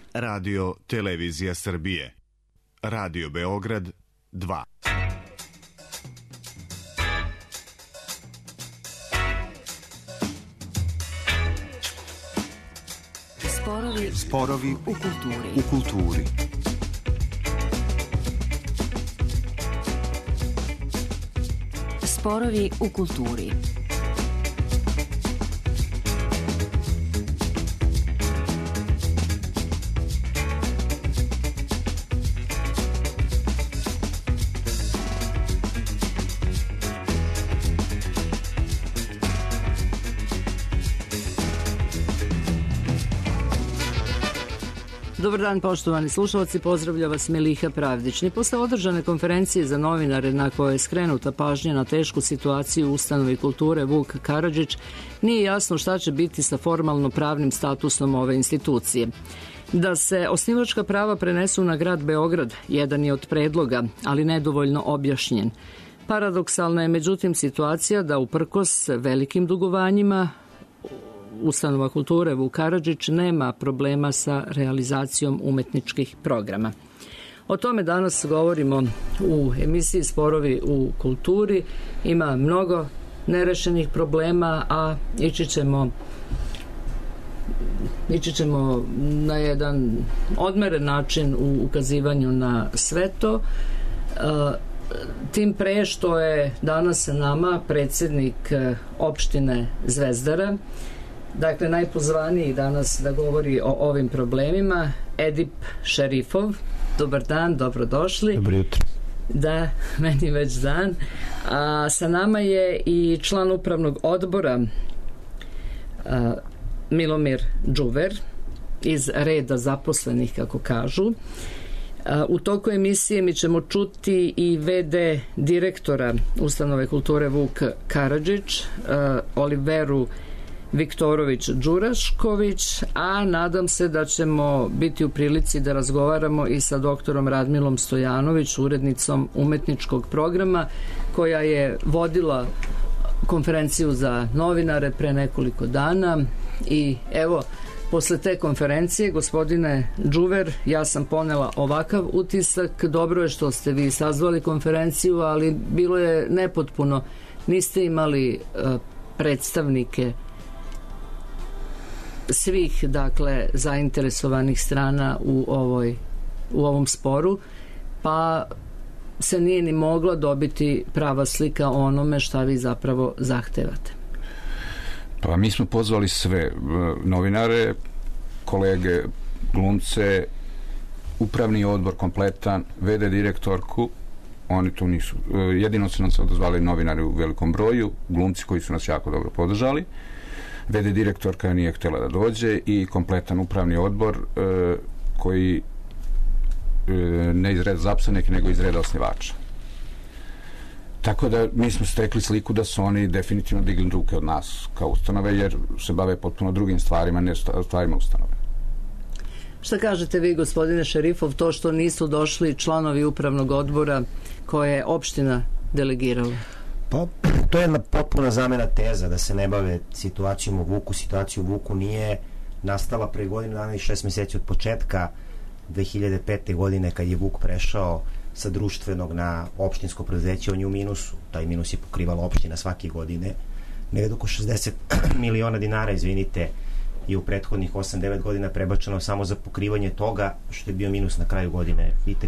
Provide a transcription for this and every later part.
Radio Televizija Srbije. Radio Beograd 2. Sporovi u kulturi. Sporovi u kulturi. Dobar dan, poštovani slušalci, pozdravlja vas Meliha Pravdić. Posle održane konferencije za novinare na kojoj je skrenuta pažnja na tešku situaciju u ustanovi kulture Vuk Karadžić, nije jasno šta će biti sa formalno pravnim statusom ove institucije. Da se osnivačka prava prenesu na grad Beograd, jedan je od predloga, ali nedovoljno objašnjen. Paradoksalna je međutim situacija da uprkos velikim dugovanjima ustanova kulture Vuk Karadžić nema problema sa realizacijom umetničkih programa. O tome danas govorimo u emisiji Sporovi u kulturi. Ima mnogo nerešenih problema, a ići ćemo na jedan odmeren način u ukazivanju na sve to. Tim pre što je danas sa nama predsjednik opštine Zvezdara, dakle najpozvaniji danas da govori o ovim problemima, Edip Šerifov. Dobar dan, dobrodošli. Dobro jutro. Da, meni već dan. A sa nama je i član upravnog odbora Milomir Đuver iz reda zaposlenih, kako kažu. U toku emisije mi ćemo čuti i VD direktora ustanove kulture Vuk Karadžić, Oliveru Viktorović-Đurašković, a nadam se da ćemo biti u prilici da razgovaramo i sa doktorom Radmilom Stojanović, urednicom umetničkog programa, koja je vodila konferenciju za novinare pre nekoliko dana. I evo, posle te konferencije, gospodine Đuver, ja sam ponela ovakav utisak. Dobro je što ste vi sazvali konferenciju, ali bilo je nepotpuno. Niste imali predstavnike svih, dakle, zainteresovanih strana u ovom sporu, pa se nije ni mogla dobiti prava slika o onome šta vi zapravo zahtevate. Pa mi smo pozvali sve novinare, kolege, glumce, upravni odbor kompletan, VD direktorku. Oni tu nisu, jedino su nam se odazvali novinari u velikom broju, glumci koji su nas jako dobro podržali. VD direktorka nije htjela da dođe i kompletan upravni odbor koji ne iz reda zaposlenih nego iz reda osnivača. Tako da mi smo stekli sliku da su oni definitivno digli ruke od nas kao ustanove, jer se bave potpuno drugim stvarima, ne stvarima ustanove. Šta kažete vi, gospodine Šerifov, to što nisu došli članovi upravnog odbora koje je opština delegirala? Pa, to je jedna potpuna zamena teza da se ne bave situacijom u Vuku. Situacija u Vuku nije nastala pre godinu dana i 6 meseci od početka 2005. godine kad je Vuk prešao sa društvenog na opštinsko preduzeće. On je u minusu. Taj minus je pokrivala opština svake godine. Negdje oko 60 miliona dinara, izvinite, je u prethodnih 8-9 godina prebačeno samo za pokrivanje toga što je bio minus na kraju godine. Vidite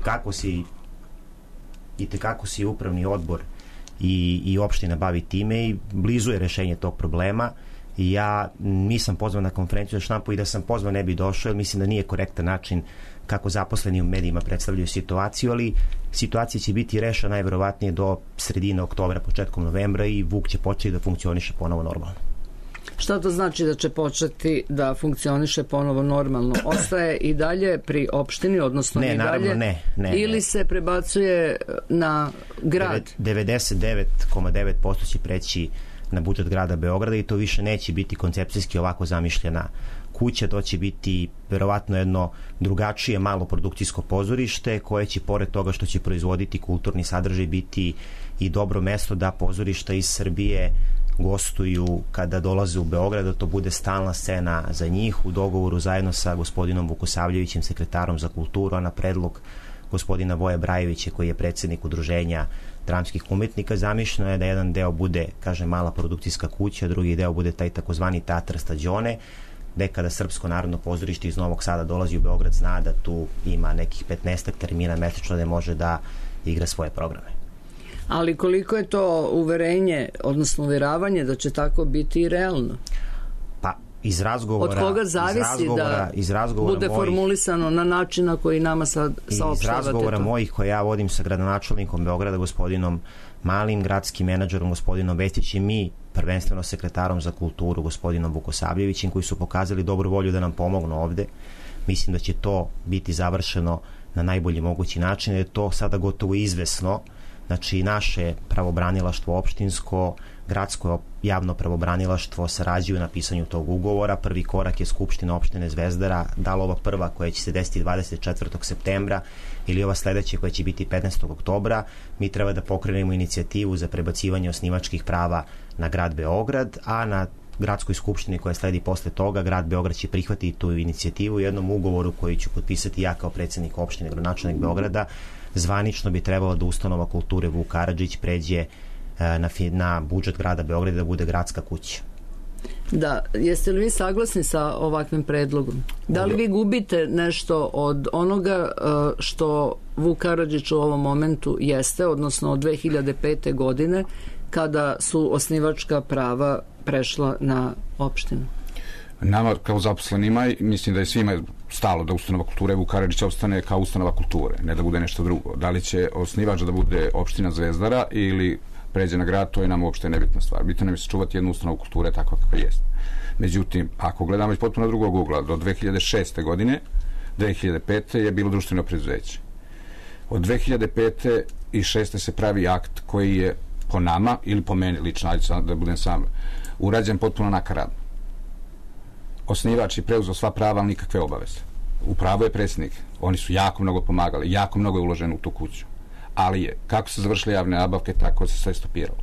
kako si upravni odbor i opština bavi time i blizu je rešenje tog problema. Ja nisam pozvan na konferenciju za štampu i da sam pozvan ne bi došao, jer mislim da nije korektan način kako zaposleni u medijima predstavljaju situaciju, ali situacija će biti rešena najverovatnije do sredine oktobra, početkom novembra i Vuk će početi da funkcioniše ponovo normalno. Šta to znači da će početi da funkcioniše ponovo normalno? Ostaje i dalje pri opštini, odnosno ne, naravno ne. Ili se prebacuje na grad? 99,9% će preći na budžet grada Beograda i to više neće biti koncepcijski ovako zamišljena kuća, to će biti verovatno jedno drugačije malo produkcijsko pozorište koje će, pored toga što će proizvoditi kulturni sadržaj, biti i dobro mesto da pozorišta iz Srbije gostuju kada dolaze u Beograd, da to bude stalna scena za njih u dogovoru zajedno sa gospodinom Vukosavljevićem, sekretarom za kulturu, a na predlog gospodina Voje Brajevića, koji je predsjednik udruženja dramskih umetnika. Zamišljeno je da jedan deo bude, kaže, mala produkcijska kuća, drugi deo bude taj takozvani teatr Stađone, gde kada Srpsko narodno pozorište iz Novog Sada dolazi u Beograd, zna da tu ima nekih 15 termina mesečno da može da igra svoje programe. Ali koliko je to uverenje, odnosno uvjeravanje da će tako biti i realno? Pa, iz razgovora... Od koga zavisi da bude formulisano na način na koji nama sad saopštavate to? Iz razgovora mojih koje ja vodim sa gradonačelnikom Beograda, gospodinom Malim, gradskim menadžerom, gospodinom Vestićem, mi prvenstveno sekretarom za kulturu, gospodinom Vukosavljevićem, koji su pokazali dobru volju da nam pomognu ovde. Mislim da će to biti završeno na najbolji mogući način, jer je to sada gotovo izvesno. Znači, naše pravobranilaštvo opštinsko, gradsko javno pravobranilaštvo sarađuju na pisanju tog ugovora. Prvi korak je Skupština opštine Zvezdara, da li ova prva koja će se desiti 24. septembra ili ova sledeća koja će biti 15. oktobra. Mi treba da pokrenemo inicijativu za prebacivanje osnivačkih prava na grad Beograd, a na gradskoj skupštini koja sledi posle toga grad Beograd će prihvatiti tu inicijativu u jednom ugovoru koji ću potpisati ja kao predsjednik opštine, gradonačelnik Beograda. Zvanično bi trebalo da ustanova kulture Vuk Karadžić pređe na budžet grada Beograda, da bude gradska kuća. Da, jeste li vi saglasni sa ovakvim predlogom? Da li vi gubite nešto od onoga što Vuk Karadžić u ovom momentu jeste, odnosno od 2005. godine kada su osnivačka prava prešla na opštinu? Nama kao zaposlenima, mislim da je svima stalo da ustanova kulture Vuk Karadžić ostane kao ustanova kulture, ne da bude nešto drugo. Da li će osnivač da bude opština Zvezdara ili pređe na grad, to je nam uopšte nebitna stvar. Bitno nam je sačuvati jednu ustanovu kulture tako kako jest. Međutim, ako gledamo iz potpuno drugog ugla, do 2006. godine, 2005. je bilo društveno preduzeće. Od 2005. i 2006. se pravi akt koji je po nama, ili po meni lično, da budem sam, urađen potpuno nakaradno. Osnivač je preuzeo sva prava, ali nikakve obaveze. U pravu je predsjednik. Oni su jako mnogo pomagali, jako mnogo je uloženo u tu kuću. Ali je, kako se završile javne nabavke, tako se sve stopiralo.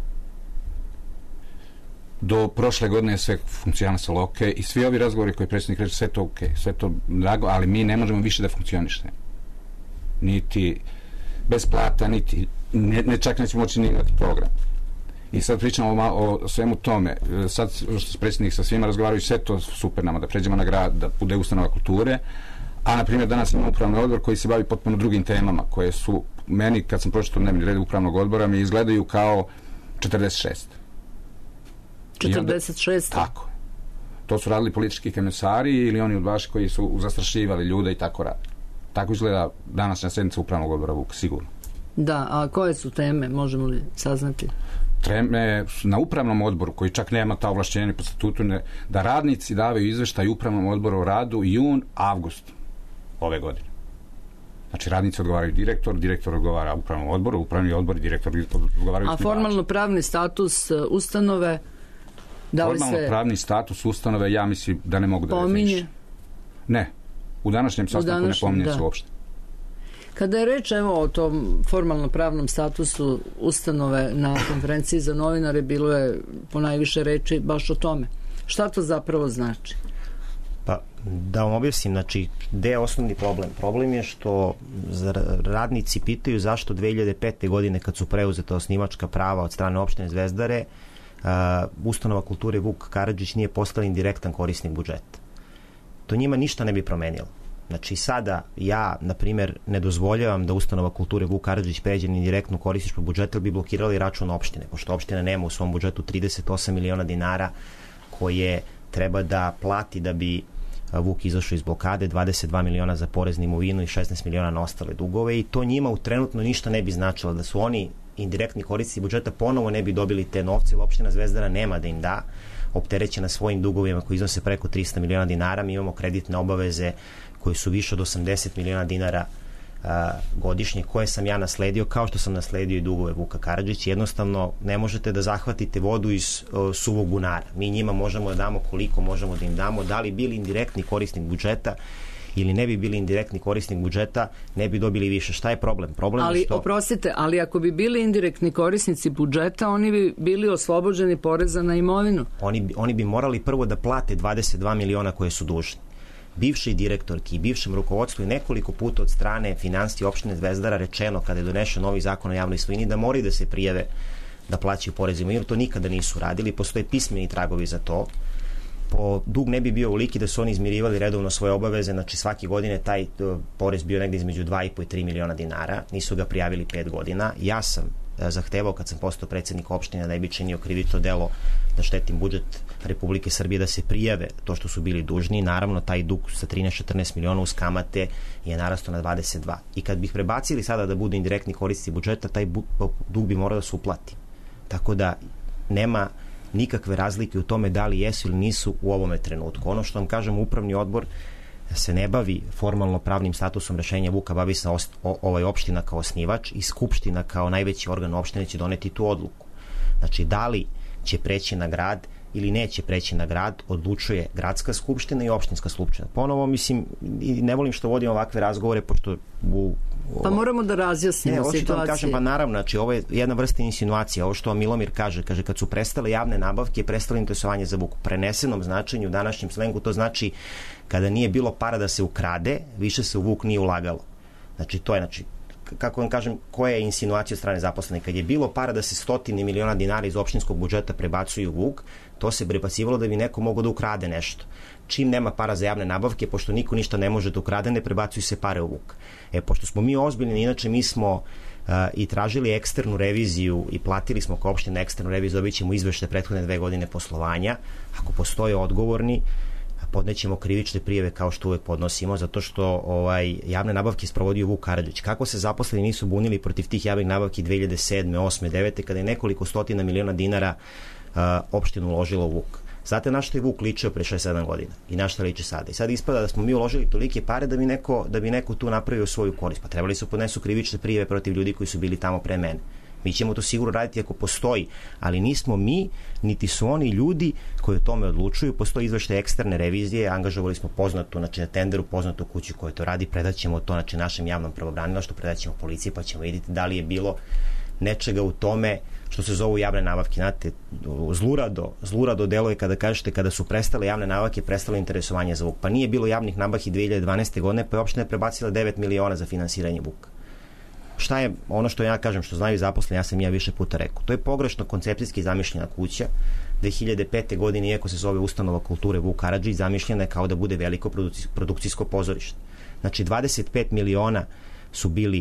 Do prošle godine je sve funkcionisalo ok i svi ovi razgovori koji predsjednik reče, sve to ok, sve to drago, ali mi ne možemo više da funkcionišemo. Niti bez plata, niti čak nećemo moći ni imati program. I sad pričamo o svemu tome. Sad što se predsjednik sa svima razgovaraju, sve to super nama, da pređemo na grad, da bude ustanova kulture, a na primjer danas imamo upravni odbor koji se bavi potpuno drugim temama, koje su meni, kad sam pročitao dnevni red upravnog odbora, mi izgledaju kao 46. 46? Tako. To su radili politički komesari ili oni udbaši koji su zastrašivali ljude i tako radi. Tako izgleda današnja sednica upravnog odbora Vuk, sigurno. Da, a koje su teme, možemo li saznati? Teme na upravnom odboru, koji čak nema ta ovlašćenja po statutu, da radnici davaju izveštaj upravnom odboru o radu jun-avgust ove godine. Znači, radnici odgovaraju direktor odgovara upravnom odboru, upravni odbor i direktor odgovaraju... A formalno pravni status ustanove, da li se... Formalno pravni status ustanove, ja mislim da ne mogu da definiš. Ne, u današnjem sastanku ne pominje se uopšte. Kada je reč o tom formalno pravnom statusu ustanove na konferenciji za novinare, bilo je po najviše reči baš o tome. Šta to zapravo znači? Pa, da vam objasnim, znači, gde je osnovni problem? Problem je što radnici pitaju zašto 2005. godine, kad su preuzeta osnivačka prava od strane opštine Zvezdare, ustanova kulture Vuk Karadžić nije postala indirektan korisnik budžeta. To njima ništa ne bi promenilo. Znači, sada ja, na primjer, ne dozvoljavam da ustanova kulture Vuk Karadžić pređe na direktnu korisničku budžeta, ili bi blokirali račun opštine, pošto opština nema u svom budžetu 38 miliona dinara koje treba da plati da bi Vuk izašao iz blokade, 22 miliona za poreznu imovinu i 16 miliona na ostale dugove, i to njima u trenutno ništa ne bi značilo. Da su oni indirektni korisnici budžeta, ponovo ne bi dobili te novce, ili opština Zvezdara nema da im da, opterećena svojim dugovima koji iznose preko 300 miliona dinara. Mi imamo kreditne obaveze koji su više od 80 miliona dinara godišnje, koje sam ja nasledio, kao što sam nasledio i dugove Vuka Karadžića. Jednostavno, ne možete da zahvatite vodu iz suvog bunara. Mi njima možemo da damo koliko možemo da im damo, da li bili indirektni korisnik budžeta ili ne bi bili indirektni korisnik budžeta, ne bi dobili više. Šta je problem? Ali, oprostite, ali ako bi bili indirektni korisnici budžeta, oni bi bili oslobođeni poreza na imovinu. Oni bi morali prvo da plate 22 miliona koje su dužni. Bivši direktorki i bivšem rukovodstvu je nekoliko puta od strane finansije opštine Zvezdara rečeno kada je donešen novi zakon o javnoj svojini da moraju da se prijave da plaćaju porez imovinu. To nikada nisu radili, postoje pismeni tragovi za to. Dug ne bi bio uliki da su oni izmirivali redovno svoje obaveze, znači svake godine taj porez bio negde između 2,5 i 3 miliona dinara, nisu ga prijavili 5 godina. Ja sam zahtevao kad sam postao predsednik opštine da ne bi činio krivično delo da štetim budžet Republike Srbije da se prijave to što su bili dužni. Naravno, taj dug sa 13-14 miliona uz kamate je narastao na 22. I kad bih prebacili sada da budu indirektni korisnici budžeta, taj dug bi morao da se uplati. Tako da nema nikakve razlike u tome da li jesu ili nisu u ovome trenutku. Ono što vam kažem, upravni odbor se ne bavi formalno pravnim statusom rešenja Vuka, bavi se opština kao osnivač i skupština kao najveći organ opštine će doneti tu odluku. Znači, da li će preći na grad ili neće preći na grad, odlučuje gradska skupština i opštinska skupština. Ponovo, mislim, ne volim što vodim ovakve razgovore, pošto pa moramo da razjasnimo situaciju. Kažem, pa naravno, znači, ovo je jedna vrsta insinuacija. Ovo što Milomir kaže, kad su prestale javne nabavke, prestalo interesovanje za Vuk. Prenesenom značenju, u današnjem slengu, to znači kada nije bilo para da se ukrade, više se u Vuk nije ulagalo. Znači, to je, kako vam kažem, koja je insinuacija od strane zaposlenih? Kad je bilo para da se stotine miliona dinara iz opštinskog budžeta prebacuju u Vuk, to se prebacivalo da bi neko mogao da ukrade nešto. Čim nema para za javne nabavke, pošto niko ništa ne može da ukrade, ne prebacuju se pare u Vuk. Pošto smo mi ozbiljni, inače mi smo i tražili eksternu reviziju i platili smo kao opština eksternu reviziju, dobit ćemo izveštaje prethodne 2 godine poslovanja. Ako postoje odgovorni, podnećemo krivične prijave kao što uvek podnosimo, zato što javne nabavke sprovodio Vuk Karadžić. Kako se zaposleni nisu bunili protiv tih javnih nabavki 2007. 8. 9. kada je nekoliko stotina miliona dinara opštinu uložilo u Vuk. Znate na što je Vuk ličio pre 6-7 godina i na što liči sada. I sad ispada da smo mi uložili tolike pare da bi neko tu napravio svoju korist. Pa trebali su podnesu krivične prijave protiv ljudi koji su bili tamo pre mene. Mi ćemo to sigurno raditi ako postoji, ali nismo mi, niti su oni ljudi koji o tome odlučuju. Postoji izveštaj eksterne revizije, angažovali smo poznatu, znači na tenderu poznatu kuću koja to radi, predaćemo to našem javnom pravobranilaštvu, predaćemo policiji, pa ćemo vidjeti da li je bilo nečega u tome što se zovu javne nabavke. Znate, zlurado deluje kada kažete kada su prestale javne nabavke, prestalo interesovanje za Vuk. Pa nije bilo javnih nabavki 2012. godine, pa je opština prebacila 9 miliona za finansiranje Vuka. Šta je ono što ja kažem, što znaju zaposleni, ja više puta rekao. To je pogrešno koncepcijski zamišljena kuća. 2005. godine, iako se zove Ustanova kulture Vuk Karadžić, zamišljena je kao da bude veliko produkcijsko pozorište. Znači, 25 miliona su bili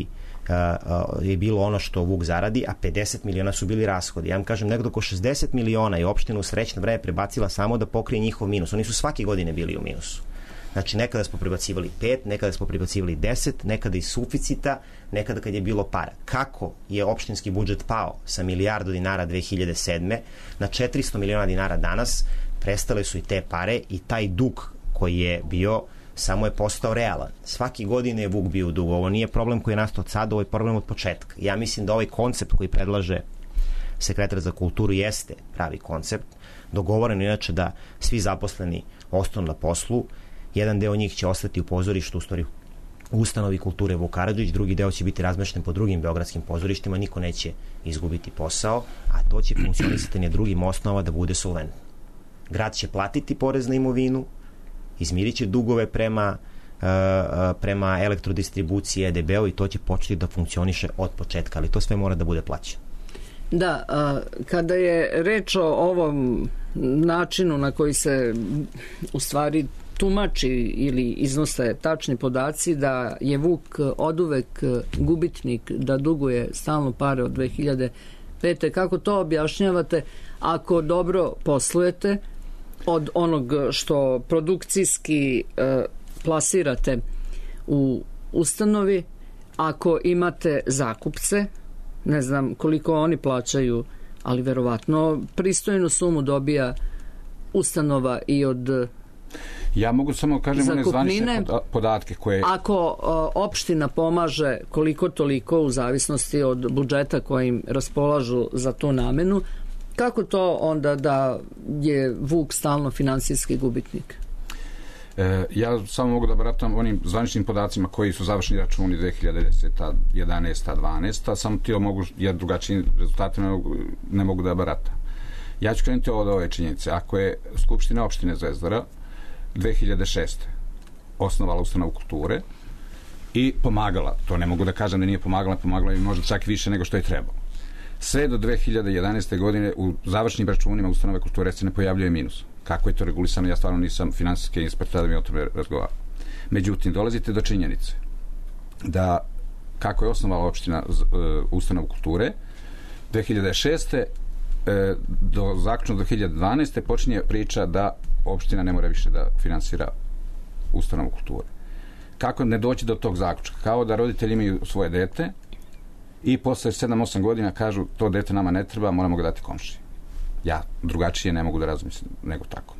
je bilo ono što Vuk zaradi, a 50 miliona su bili rashodi. Ja vam kažem, nekdo oko 60 miliona je opštinu u srećno vreme prebacila samo da pokrije njihov minus. Oni su svake godine bili u minusu. Znači, nekada smo prebacivali 5, nekada smo prebacivali 10, nekada iz suficita, nekada kad je bilo para. Kako je opštinski budžet pao sa milijardu dinara 2007. na 400 miliona dinara danas, prestale su i te pare i taj dug koji je bio samo je postao realan. Svaki godine je Vuk bio u dugu. Ovo nije problem koji je nastao od sada, ovo je problem od početka. Ja mislim da ovaj koncept koji predlaže sekretar za kulturu jeste pravi koncept. Dogovoreno inače da svi zaposleni ostanu na poslu. Jedan deo njih će ostati u pozorištu, u stvari u ustanovi kulture Vuk Karadžić, drugi deo će biti razmešten po drugim beogradskim pozorištima, niko neće izgubiti posao, a to će funkcionisati na drugim osnovama da bude solventno. Grad će platiti porez na imovinu, izmirit će dugove prema elektrodistribuciji EDB-u i to će početi da funkcioniše od početka, ali to sve mora da bude plaćeno. Da, kada je reč o ovom načinu na koji se u stvari tumači ili iznose tačni podaci da je Vuk oduvek gubitnik, da duguje stalno pare od 2005. Kako to objašnjavate ako dobro poslujete od onog što produkcijski plasirate u ustanovi, ako imate zakupce, ne znam koliko oni plaćaju, ali verovatno pristojnu sumu dobija ustanova i od ja mogu samo kažem one zvanične podatke koje... Ako opština pomaže koliko toliko u zavisnosti od budžeta kojim raspolažu za tu namenu, kako to onda da je Vuk stalno finansijski gubitnik? Ja samo mogu da baratam onim zvaničnim podacima koji su završni računi 2010. 11. 12. Samo ti mogu, ja drugačijim rezultatima ne mogu da baratam. Ja ću krenuti od ove činjenice. Ako je Skupština opštine Zvezdara 2006. osnovala ustanovu kulture i pomagala, to ne mogu da kažem da nije pomagala i možda čak više nego što je trebalo. Sve do 2011. godine u završnim računima ustanove kulture se ne pojavljuje minus. Kako je to regulisano, ja stvarno nisam finansijski inspektor da mi o tome razgovaram. Međutim, dolazite do činjenice da kako je osnovala opština ustanovu kulture 2006. Do zaključno 2012. počinje priča da opština ne mora više da finansira ustanovu kulture. Kako ne doći do tog zaključka? Kao da roditelji imaju svoje dete i posle 7-8 godina kažu to dete nama ne treba, moramo ga dati komšiji. Ja drugačije ne mogu da razmislim nego tako.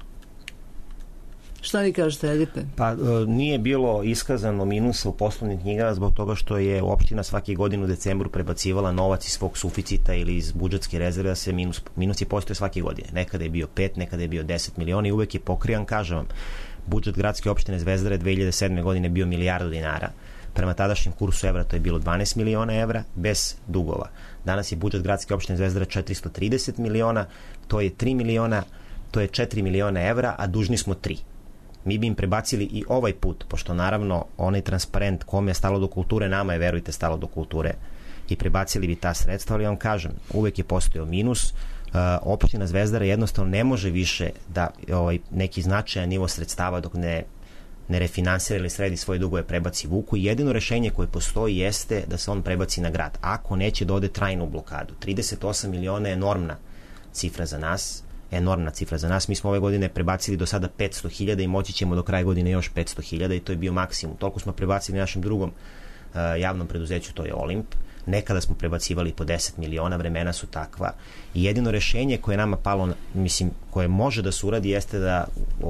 Šta vi kažete, Edipe? Pa nije bilo iskazano minusa u poslovnim knjigama zbog toga što je opština svake godine u decembru prebacivala novac iz svog suficita ili iz budžetske rezerve, da se minus je postoje svake godine. Nekada je bio 5, nekada je bio 10 miliona i uvek je pokrijan, kažem vam, budžet gradske opštine Zvezdare 2007. godine bio milijardu dinara. Prema tadašnjem kursu evra to je bilo 12 miliona evra bez dugova. Danas je budžet gradske opštine Zvezdara 430 miliona, to je 3 miliona, to je 4 miliona evra, a dužni smo 3. Mi bi im prebacili i ovaj put, pošto naravno onaj transparent kome je stalo do kulture, nama je, verujte, stalo do kulture, i prebacili bi ta sredstva, ali vam kažem, uvek je postojao minus. Opština Zvezdara jednostavno ne može više da neki značajan nivo sredstava dok ne refinansira ili sredi svoje dugove prebaci Vuku. Jedino rešenje koje postoji jeste da se on prebaci na grad. Ako neće da ode trajnu blokadu. 38 miliona je enormna cifra za nas. Mi smo ove godine prebacili do sada 500.000 i moći ćemo do kraja godine još 500.000 i to je bio maksimum. Toliko smo prebacili našem drugom javnom preduzeću, to je Olimp. Nekada smo prebacivali po 10 miliona, vremena su takva. I jedino rešenje koje je nama palo, koje može da se uradi, jeste da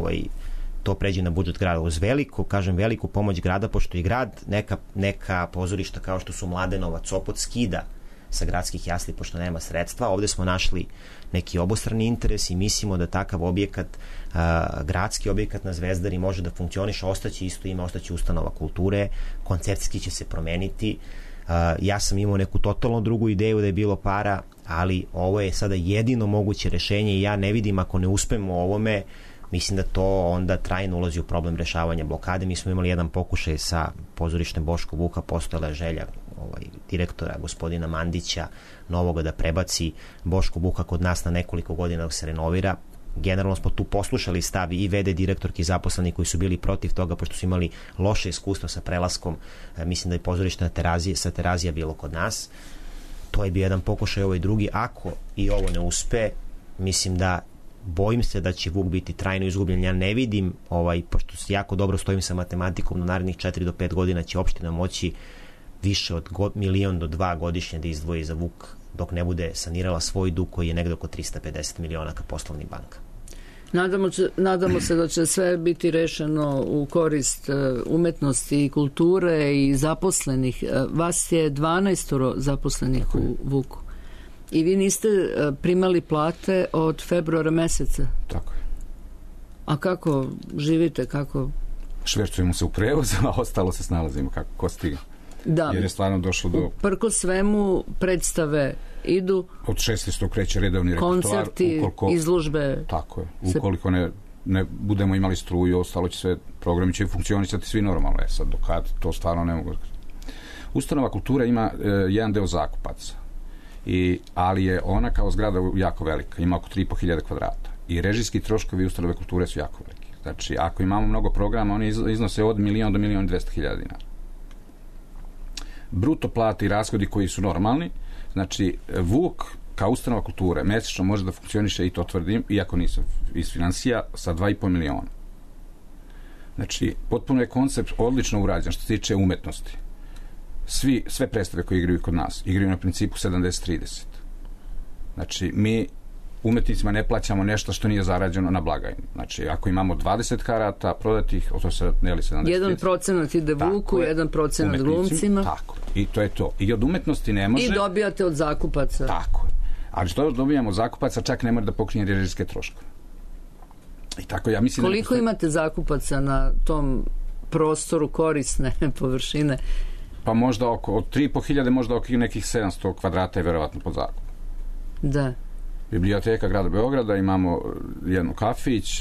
to pređe na budžet grada uz veliku pomoć grada, pošto i grad neka pozorišta kao što su Mladenovac, Sopot skida sa gradskih jasli pošto nema sredstva. Ovde smo našli neki obostrani interes i mislimo da takav objekat, gradski objekat na Zvezdari može da funkcioniše, ostaće isto ime, ostaće ustanova kulture, koncertski će se promeniti. Ja sam imao neku totalno drugu ideju da je bilo para, ali ovo je sada jedino moguće rešenje i ja ne vidim, ako ne uspemo u ovome, mislim da to onda trajno ulazi u problem rešavanja blokade. Mi smo imali jedan pokušaj sa pozorištem Boško Vuka, postojala je želja direktora gospodina Mandića novoga da prebaci Boško Vuka kod nas na nekoliko godina dok se renovira. Generalno smo tu poslušali stav i VD direktorki i zaposleni koji su bili protiv toga pošto su imali loše iskustvo sa prelaskom. Mislim da je pozorište sa Terazija bilo kod nas. To je bio jedan pokušaj, ovo i drugi. Ako i ovo ne uspe, mislim da bojim se da će Vuk biti trajno izgubljen. Ja ne vidim, pošto jako dobro stojim sa matematikom, na narednih 4 do 5 godina će opština moći više od 1 milion do 2 godišnje da izdvoji za Vuk dok ne bude sanirala svoj dug koji je negde oko 350 miliona ka poslovnih banka. Nadamo se da će sve biti rešeno u korist umetnosti i kulture i zaposlenih. Vas je 12 zaposlenih u Vuku. I vi niste primali plate od februara meseca? Tako je. A kako živite? Kako? Švercujemo se u prevozu, a ostalo se snalazimo kako ko stiga. Da. Jer je stvarno došlo do... Prko svemu predstave idu... Od 16. kreće redovni repertoar. Koncerti, izložbe... Tako je. Ukoliko ne budemo imali struju, ostalo će sve, programi će funkcionisati svi normalno. Sad, dokad, to stvarno ne mogu... Ustanova kultura ima jedan deo zakupaca. Ali je ona kao zgrada jako velika, ima oko 3.500 kvadrata i režijski troškovi ustanove kulture su jako veliki. Znači, ako imamo mnogo programa, oni iznose od 1 do 1.200.000 dinara. Bruto plate i rashodi koji su normalni, znači Vuk kao ustanova kulture mesečno može da funkcioniše, i to tvrdim, iako nisam iz finansija, sa 2,5 miliona. Znači, potpuno je koncept odlično urađen što se tiče umetnosti. Sve predstave koje igraju kod nas igraju na principu 70-30. Znači, mi umetnicima ne plaćamo nešto što nije zarađeno na blagajni. Znači, ako imamo 20 karata prodatih, to se neli 70. 1% ide Vuku, 1% glumcima. Tako, i to je to. I od umetnosti ne može... I dobijate od zakupaca. Tako. Ali što dobijamo od zakupaca, čak ne može da pokrinje režijske troškove. I tako, ja mislim koliko imate zakupaca na tom prostoru korisne površine? Pa možda od 3.500, možda oko nekih 700 kvadrata je verovatno pod zakup. Da. Biblioteka grada Beograda, imamo jednu kafić,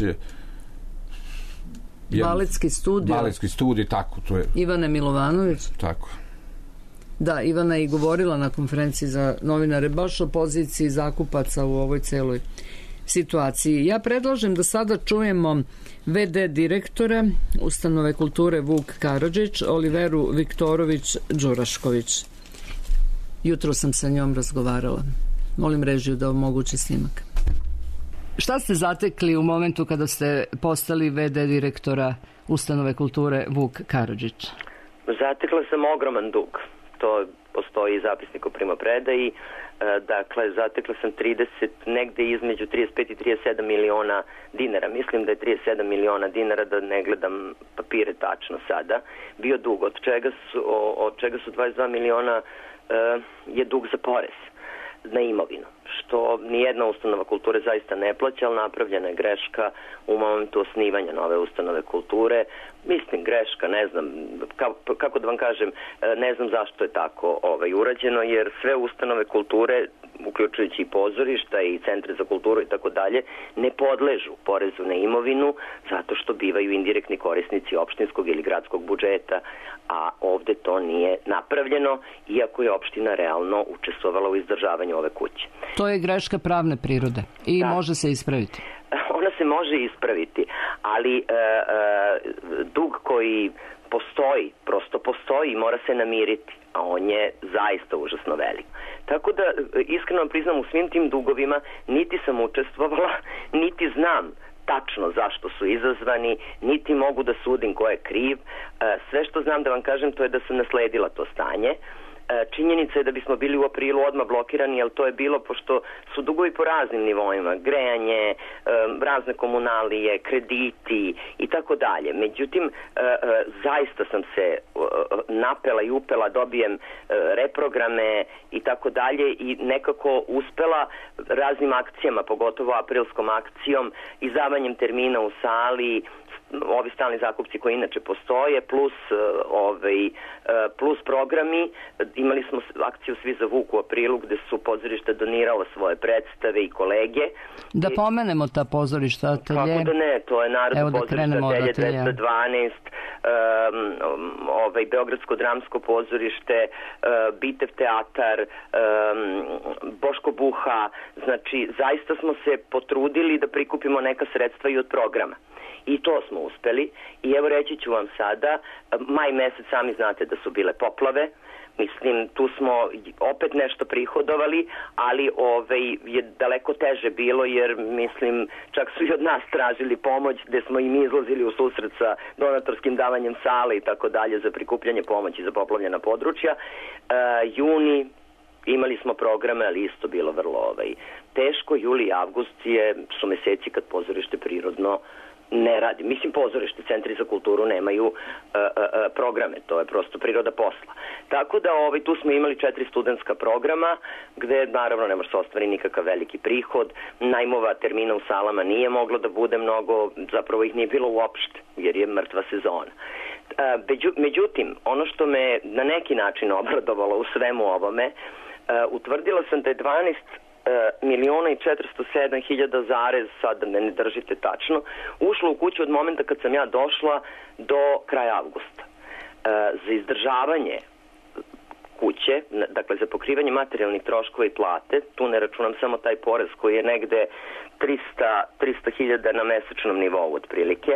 baletski studij, tako, to je. Ivane Milovanović. Tako. Da, Ivana je i govorila na konferenciji za novinare baš o poziciji zakupaca u ovoj celoj situaciji. Ja predlažem da sada čujemo VD direktora Ustanove kulture Vuk Karadžić, Oliveru Viktorović-Đurašković. Jutro sam sa njom razgovarala. Molim režiju da omogući snimak. Šta ste zatekli u momentu kada ste postali VD direktora Ustanove kulture Vuk Karadžić? Zatekla sam ogroman dug. To postoji zapisnik o primopredaji. Dakle, zatekla sam negde između 35 i 37 miliona dinara. Mislim da je 37 miliona dinara, da ne gledam papire tačno sada, bio dug, od čega su 22 miliona je dug za porez na imovinu, što nijedna ustanova kulture zaista ne plaća, ali napravljena je greška u momentu osnivanja nove ustanove kulture. Mislim, greška, ne znam, kako da vam kažem, ne znam zašto je tako urađeno, jer sve ustanove kulture, uključujući i pozorišta i centre za kulturu i tako dalje, ne podležu porezu na imovinu zato što bivaju indirektni korisnici opštinskog ili gradskog budžeta, a ovde to nije napravljeno, iako je opština realno učestvovala u izdržavanju ove kuće. To je greška pravne prirode i može se ispraviti. Ona se može ispraviti, ali dug koji postoji, prosto postoji i mora se namiriti, a on je zaista užasno velik. Tako da, iskreno vam priznam, u svim tim dugovima niti sam učestvovala, niti znam tačno zašto su izazvani, niti mogu da sudim ko je kriv. Sve što znam da vam kažem, to je da sam nasledila to stanje. Činjenica je da bismo bili u aprilu odmah blokirani, jer to je bilo pošto su dugovi po raznim nivoima, grejanje, razne komunalije, krediti i tako dalje. Međutim, zaista sam se napela i upela, dobijem reprograme i tako dalje i nekako uspela raznim akcijama, pogotovo aprilskom akcijom, izdavanjem termina u sali, ovi stalni zakupci koji inače postoje, plus programi. Imali smo akciju Svi za Vuk u aprilu, gde su pozorišta donirala svoje predstave i kolege. Da pomenemo ta pozorišta, atelje. Kako da ne, to je Narodno pozorište atelje 212, Beogradsko dramsko pozorište, Bitev teatar, Boško Buha. Znači, zaista smo se potrudili da prikupimo neka sredstva i od programa. I to smo uspeli. I evo reći ću vam sada, maj mesec sami znate da su bile poplave. Mislim, tu smo opet nešto prihodovali, ali je daleko teže bilo, jer mislim, čak su i od nas tražili pomoć, gde smo im izlazili u susret sa donatorskim davanjem sale i tako dalje za prikupljanje pomoći za poplavljena područja. Juni imali smo programe, ali isto bilo vrlo teško. Juli i avgust su meseci kad pozorište prirodno ne radi. Mislim, pozorište, centri za kulturu nemaju programe, to je prosto priroda posla. Tako da tu smo imali 4 studentska programa, gde naravno ne može se ostvari nikakav veliki prihod, najmova termina u salama nije moglo da bude mnogo, zapravo ih nije bilo uopšte, jer je mrtva sezona. Međutim, ono što me na neki način obradovalo u svemu ovome, utvrdila sam da je 12 miliona i 407 hiljada zarez, sad ne držite tačno, ušlo u kuću od momenta kad sam ja došla do kraja avgusta. Za izdržavanje kuće, dakle za pokrivanje materijalnih troškova i plate, tu ne računam samo taj porez koji je negde 300 hiljada na mesečnom nivou otprilike,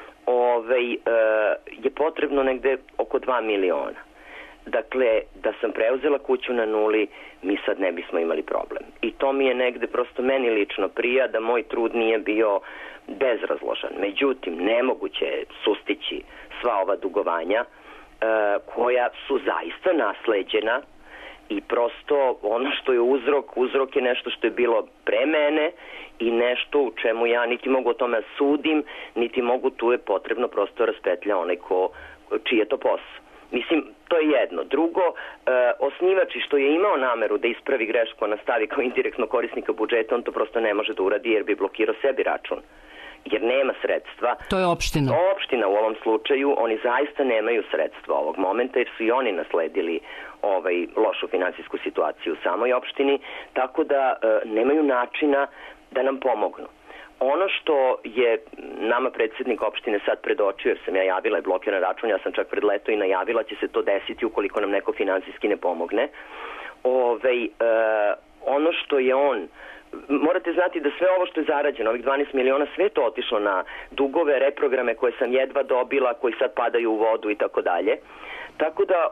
je potrebno negde oko 2 miliona. Dakle, da sam preuzela kuću na nuli, mi sad ne bismo imali problem. I to mi je negde prosto meni lično prija da moj trud nije bio bezrazložan. Međutim, nemoguće je sustići sva ova dugovanja koja su zaista nasleđena i prosto ono što je uzrok je nešto što je bilo pre mene i nešto u čemu ja niti mogu o tome sudim, niti mogu, tu je potrebno prosto raspetlja onaj čiji je to posao. Mislim, to je jedno. Drugo, osnivač što je imao nameru da ispravi grešku, a nastavi kao indirektno korisnika budžeta, on to prosto ne može da uradi jer bi blokirao sebi račun. jer nema sredstva. To je opština. Opština u ovom slučaju, oni zaista nemaju sredstva ovog momenta jer su i oni nasledili lošu finansijsku situaciju u samoj opštini, tako da nemaju načina da nam pomognu. Ono što je nama predsjednik opštine sad predočio, jer sam ja javila je blokiran račun, ja sam čak pred leto i najavila će se to desiti ukoliko nam neko finansijski ne pomogne. Ono što je on, morate znati da sve ovo što je zarađeno, ovih 12 miliona, sve to otišlo na dugove, reprograme koje sam jedva dobila, koji sad padaju u vodu i tako dalje. Tako da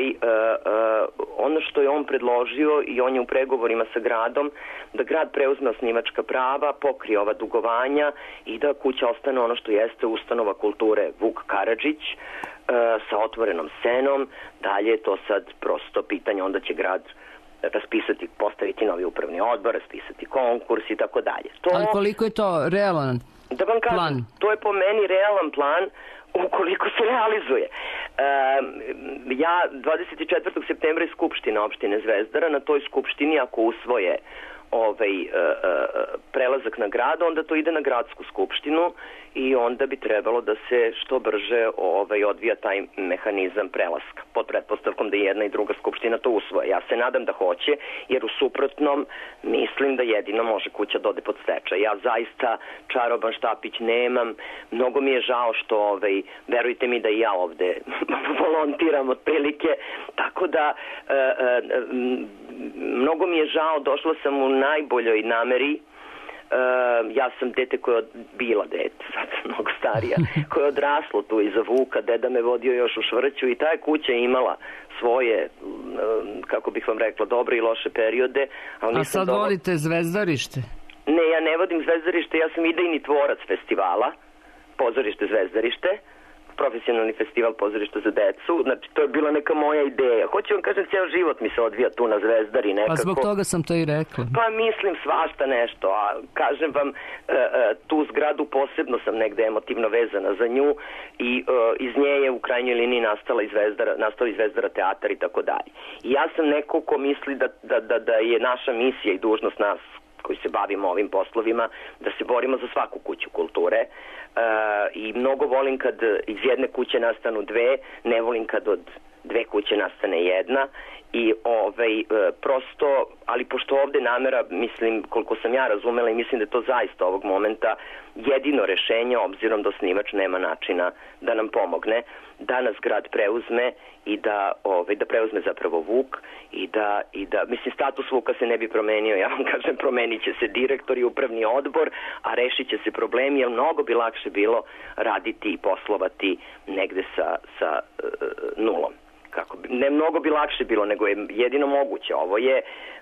ono što je on predložio i on je u pregovorima sa gradom, da grad preuzme osnivačka prava, pokrije ova dugovanja i da kuća ostane ono što jeste ustanova kulture Vuk Karadžić sa otvorenom scenom. Dalje je to sad prosto pitanje, onda će grad raspisati, postaviti novi upravni odbor, raspisati konkurs i tako dalje. Ali koliko je to realan da vam kažem, plan? To je po meni realan plan ukoliko se realizuje. Ja 24. septembra je skupština opštine Zvezdara, na toj skupštini ako usvoje prelazak na grad, onda to ide na gradsku skupštinu i onda bi trebalo da se što brže odvija taj mehanizam prelaska, pod pretpostavkom da jedna i druga skupština to usvoje. Ja se nadam da hoće, jer u suprotnom mislim da jedino može kuća dode pod stečaj. Ja zaista čaroban štapić nemam, mnogo mi je žao što, verujte mi da i ja ovde volontiram otprilike, tako da mnogo mi je žao, došla sam u najboljoj nameri. Ja sam dete koja bila dete, sad sam mnogo starija, koja je odraslo tu iza Vuka, deda me vodio još u Švrću i ta je kuća imala svoje, kako bih vam rekla, dobre i loše periode. A sad vodite Zvezdarište? Ne, ja ne vodim Zvezdarište, ja sam idejni tvorac festivala, pozorište Zvezdarište, profesionalni festival pozorišta za decu. Znači, to je bila neka moja ideja. Hoću vam kažem, cijel život mi se odvija tu na Zvezdari nekako. Pa zbog toga sam to i rekla. Pa mislim svašta nešto, a kažem vam, tu zgradu posebno sam negde emotivno vezana za nju i iz nje je u krajnjoj liniji nastao i Zvezdara teatar i tako dalje. I ja sam neko ko misli da je naša misija i dužnost nas koji se bavimo ovim poslovima, da se borimo za svaku kuću kulture i mnogo volim kad iz jedne kuće nastanu dve, ne volim kad od dve kuće nastane jedna i prosto, ali pošto ovde namera, mislim, koliko sam ja razumela i mislim da je to zaista ovog momenta jedino rešenje, obzirom da osnivač nema načina da nam pomogne, da nas grad preuzme i da preuzme zapravo Vuk i da mislim, status Vuka se ne bi promenio, ja vam kažem, promenit će se direktor i upravni odbor, a rešit će se problemi, jer mnogo bi lakše bilo raditi i poslovati negde sa nulom. Ne mnogo bi lakše bilo, nego je jedino moguće. Ovo je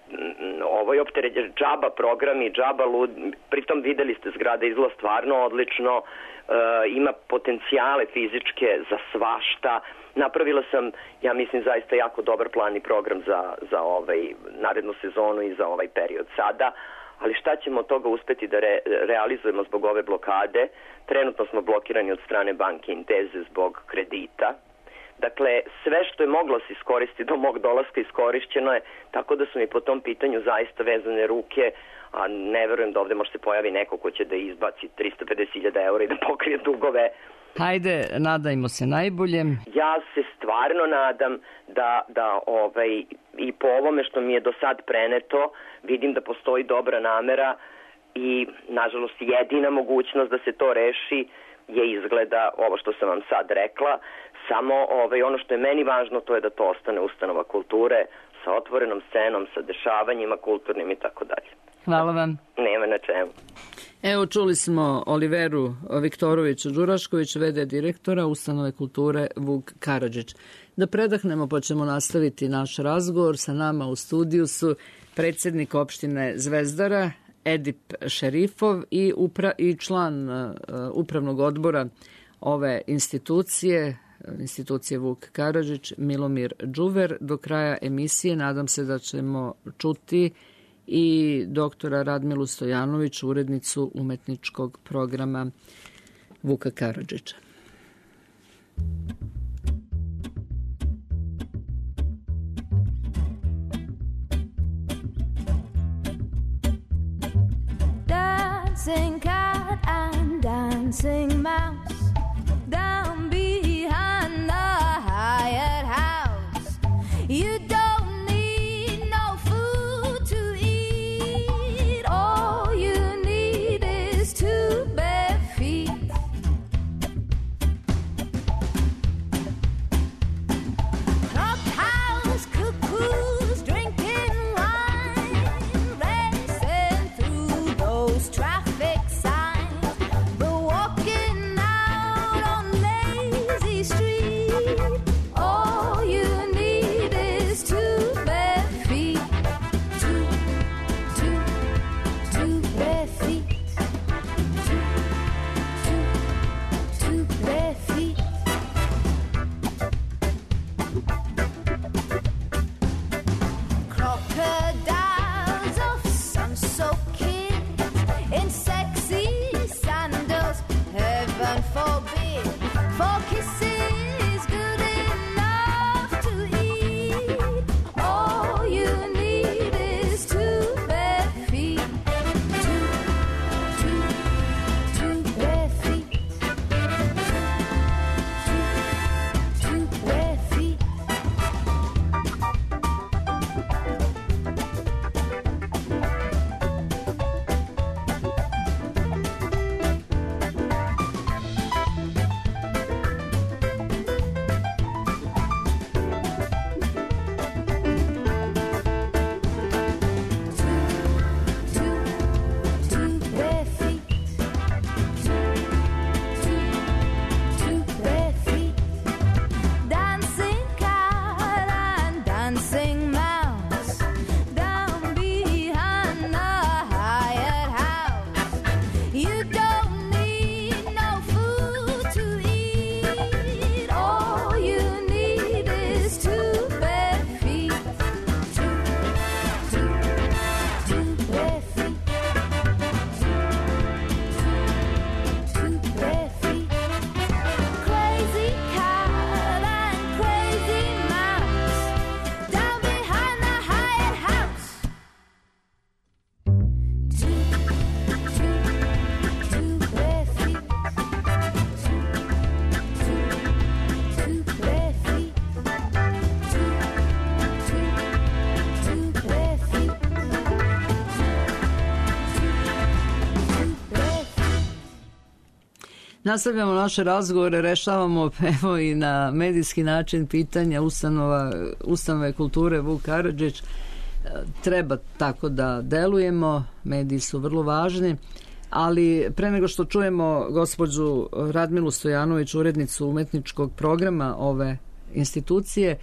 džaba programi, džaba lud, pritom videli ste zgrada izgleda stvarno odlično, ima potencijale fizičke za svašta. Napravila sam, ja mislim, zaista jako dobar plan i program za narednu sezonu i za ovaj period sada, ali šta ćemo od toga uspeti da realizujemo zbog ove blokade? Trenutno smo blokirani od strane banke Inteze zbog kredita. Dakle, sve što je moglo se iskoristiti do mog dolaska iskorišćeno je, tako da su mi po tom pitanju zaista vezane ruke, a ne verujem da ovde može se pojavi neko ko će da izbaci 350.000 eura i da pokrije dugove. Hajde, nadajmo se najboljem. Ja se stvarno nadam da i po ovome što mi je do sad preneto, vidim da postoji dobra namera i, nažalost, jedina mogućnost da se to reši je izgleda ovo što sam vam sad rekla. Samo ono što je meni važno, to je da to ostane ustanova kulture sa otvorenom scenom, sa dešavanjima kulturnim i tako dalje. Hvala vam. Nema na čemu. Evo, čuli smo Oliveru Viktorović-Đurašković, v.d. direktora ustanove kulture Vuk Karadžić. Da predahnemo, pa ćemo nastaviti naš razgovor. Sa nama u studiju su predsjednik opštine Zvezdara, Edip Šerifov i član upravnog odbora ove institucije Vuk Karadžić, Milomir Đuver. Do kraja emisije nadam se da ćemo čuti i doktora Radmilu Stojanović, urednicu umetničkog programa Vuka Karadžića. Dancing cat and down Nastavljamo naše razgovore, rešavamo evo i na medijski način pitanja ustanove kulture Vuk Karadžić. Treba tako da delujemo, mediji su vrlo važni, ali pre nego što čujemo gospođu Radmilu Stojanović, urednicu umetničkog programa ove institucije,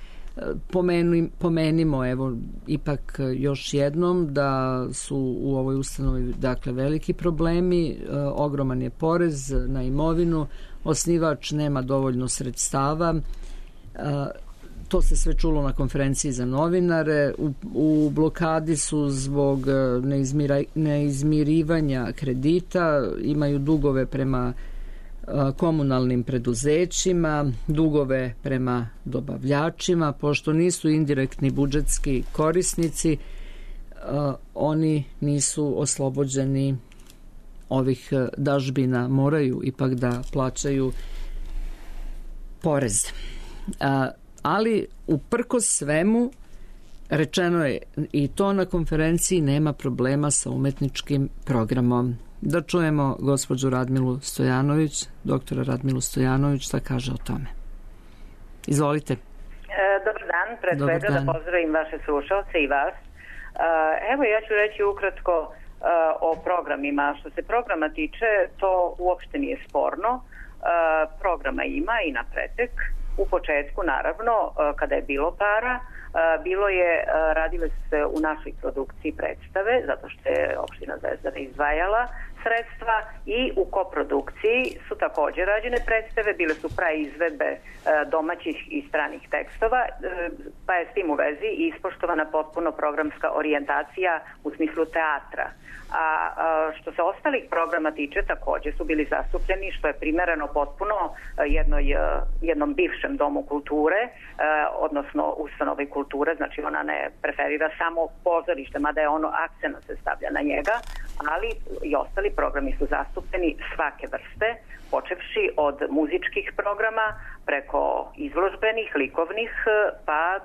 pomenimo evo ipak još jednom da su u ovoj ustanovi dakle veliki problemi, ogroman je porez na imovinu, osnivač nema dovoljno sredstava, to se sve čulo na konferenciji za novinare, u blokadi su zbog neizmirivanja kredita, imaju dugove prema komunalnim preduzećima, dugove prema dobavljačima, pošto nisu indirektni budžetski korisnici, oni nisu oslobođeni ovih dažbina, moraju ipak da plaćaju porez. Ali uprkos svemu rečeno je i to na konferenciji, nema problema sa umetničkim programom. Da čujemo gospođu Radmilu Stojanović, doktora Radmilu Stojanović, šta kaže o tome. Izvolite. Dobar dan, pre svega da pozdravim vaše slušalce i vas. Evo ja ću reći ukratko o programima. Što se programa tiče, to uopšte nije sporno. Programa ima i na pretek. U početku, naravno, kada je bilo para, radile su se u našoj produkciji predstave, zato što je opština Zvezdara izdvajala sredstva, i u koprodukciji su također rađene predstave, bile su praizvedbe domaćih i stranih tekstova, pa je s tim u vezi ispoštovana potpuno programska orijentacija u smislu teatra. A što se ostalih programa tiče, također su bili zastupljeni, što je primereno potpuno jednom bivšem domu kulture, odnosno ustanovi kulture, znači ona ne preferira samo pozorište, mada je ono akcent se stavlja na njega, ali i ostali programi su zastupljeni svake vrste, počevši od muzičkih programa, preko izložbenih, likovnih, pa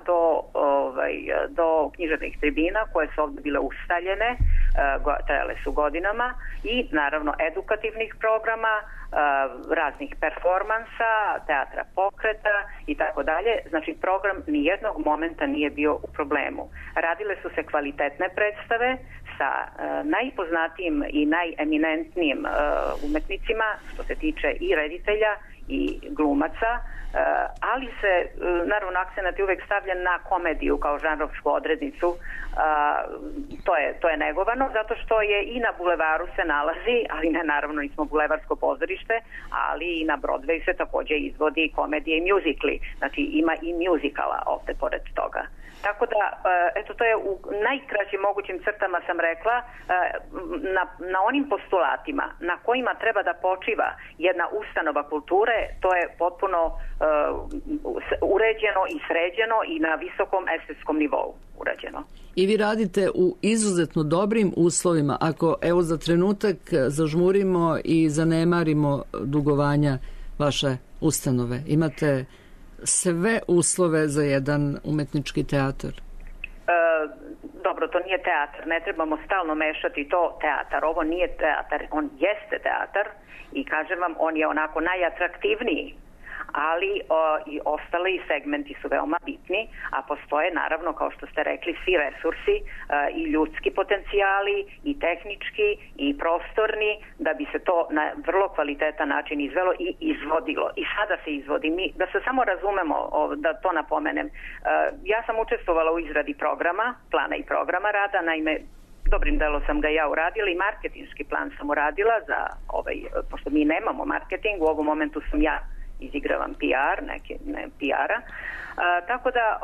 do književnih tribina koje su ovdje bile ustaljene, trajale su godinama, i naravno edukativnih programa, raznih performansa, teatra pokreta i tako dalje. Znači program nijednog momenta nije bio u problemu. Radile su se kvalitetne predstave sa najpoznatijim i najeminentnijim umetnicima, što se tiče i reditelja i glumaca, ali se naravno akcenat je uvek stavljen na komediju kao žanrovsku odrednicu. To je negovano, zato što je i na bulevaru se nalazi, ali ne, naravno nismo bulevarsko pozorište, ali i na Broadway se također izvodi komedije i mjuzikli, znači ima i mjuzikala ovdje pored toga. Tako da, eto, to je u najkraćim mogućim crtama sam rekla, na onim postulatima na kojima treba da počiva jedna ustanova kulture, to je potpuno uređeno i sređeno i na visokom estetskom nivou urađeno. I vi radite u izuzetno dobrim uslovima. Ako, evo, za trenutak zažmurimo i zanemarimo dugovanja vaše ustanove, imate sve uslove za jedan umetnički teatar? Dobro, to nije teatar, ne trebamo stalno mešati to teatar. Ovo nije teatar, on jeste teatar i kažem vam, on je onako najatraktivniji, ali i ostali segmenti su veoma bitni, a postoje naravno, kao što ste rekli, svi resursi i ljudski potencijali i tehnički i prostorni, da bi se to na vrlo kvalitetan način izvelo i izvodilo. I sada se izvodi. Da se samo razumemo, da to napomenem, ja sam učestvovala u izradi programa, plana i programa rada, naime dobrim delom sam ga ja uradila i marketinški plan sam uradila za pošto mi nemamo marketing, u ovom momentu sam ja izigravam PR, ne PR-a. Tako da,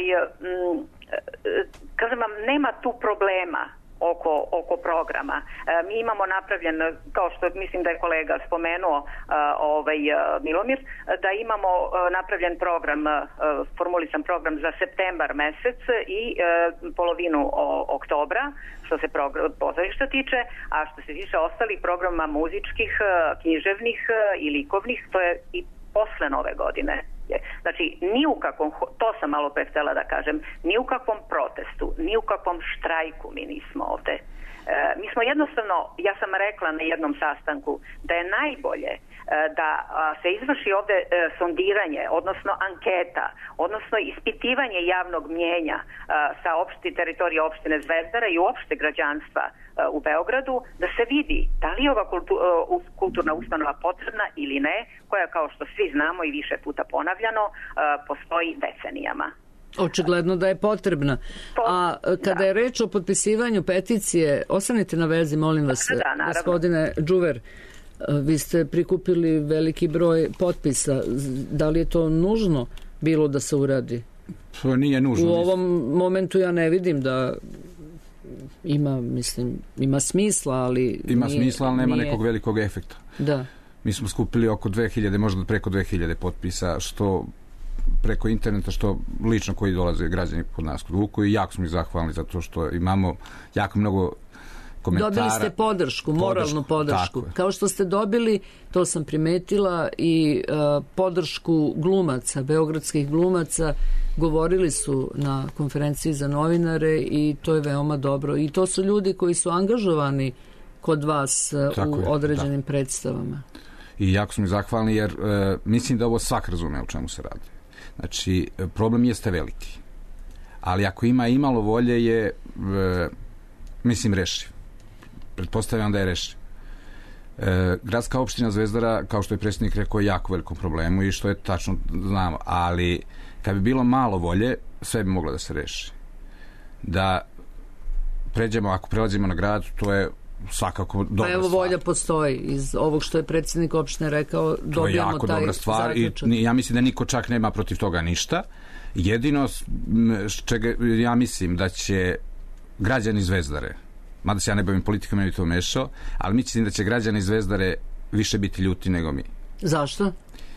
kažem vam, nema tu problema oko programa. Mi imamo napravljen, kao što mislim da je kolega spomenuo, Milomir, da imamo napravljen program, formulisan program za septembar mesec i polovinu oktobra, što se pozorišta tiče, a što se tiče ostalih programa muzičkih, književnih i likovnih, to je i posle nove godine. Znači, ni u kakvom, to sam malo pre htela da kažem, ni u kakvom protestu, ni u kakvom štrajku mi nismo ovde. Mi smo jednostavno, ja sam rekla na jednom sastanku, da je najbolje da se izvrši ovde sondiranje, odnosno anketa, odnosno ispitivanje javnog mnjenja sa teritorije opštine Zvezdara i uopšte građanstva u Beogradu, da se vidi da li je ova kulturna ustanova potrebna ili ne, koja, kao što svi znamo i više puta ponavljano, postoji decenijama. Očigledno da je potrebna. A kada je reč o potpisivanju peticije, ostanite na vezi, molim vas, gospodine Džuver, vi ste prikupili veliki broj potpisa. Da li je to nužno bilo da se uradi? To nije nužno. U ovom momentu ja ne vidim da ima smisla, ali nema nekog velikog efekta. Da. Mi smo skupili oko 2000, možda preko 2000 potpisa, što preko interneta, što lično koji dolaze građani kod nas kod Vuku, i jako smo ih zahvalni zato što imamo jako mnogo komentara. Dobili ste podršku, moralnu podršku. Kao što ste dobili, to sam primetila, i podršku glumaca, beogradskih glumaca, govorili su na konferenciji za novinare i to je veoma dobro. I to su ljudi koji su angažovani kod vas u određenim predstavama. I jako smo ih zahvalni jer mislim da ovo svak razume o čemu se radi. Znači, problem jeste veliki. Ali ako ima imalo volje je, rešiv. Pretpostavljam da je rešiv. Gradska opština Zvezdara, kao što je predsjednik rekao, je jako velikom problemu i što je tačno znamo. Ali kad bi bilo malo volje, sve bi moglo da se reši. Da pređemo, ako prelazimo na grad, to je svakako dobra stvar. Pa evo, volja postoji. Iz ovog što je predsjednik opštine rekao, dobijamo taj zaključak. To je jako dobra stvar i ja mislim da niko čak nema protiv toga ništa. Jedino čega ja mislim da će građani Zvezdare, mada se ja ne bavim politikom, ne bi to mešao, ali mislim da će građani Zvezdare više biti ljuti nego mi. Zašto?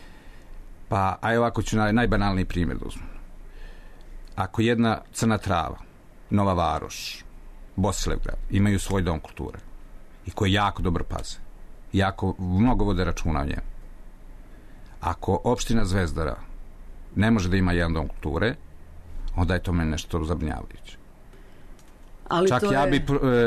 Pa, ovako ću najbanalniji primjer da uzmem. Ako jedna Crna Trava, Nova Varoš, Bosilegrad imaju svoj dom kulture i koji jako dobro paze, jako mnogo vode računa o njemu. Ako opština Zvezdara ne može da ima jedan dom kulture, onda je to meni nešto zabrinjavajuće. Čak ja bi,